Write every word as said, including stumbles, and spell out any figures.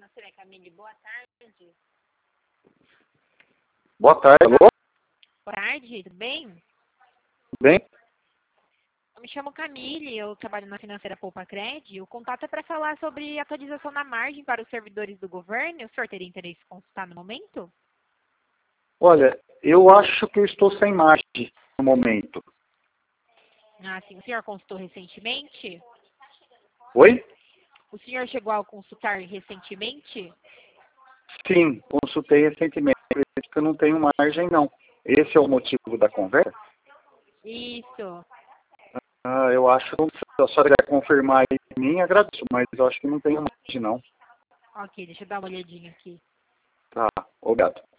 financeira Camille, boa tarde. Boa tarde, alô? Boa tarde, tudo bem? Bem? Eu me chamo Camille, eu trabalho na financeira Poupa Cred. O contato é para falar sobre atualização na margem para os servidores do governo. O senhor teria interesse em consultar no momento? Olha, eu acho que eu estou sem margem no momento. Ah, sim. O senhor consultou recentemente? Oi? O senhor chegou a consultar recentemente? Sim, consultei recentemente. Acredito que eu não tenho margem, não. Esse é o motivo da conversa? Isso. Ah, eu acho que se a senhora quiser confirmar aí em mim, agradeço, mas eu acho que não tenho margem, não. Ok, deixa eu dar uma olhadinha aqui. Tá, obrigado.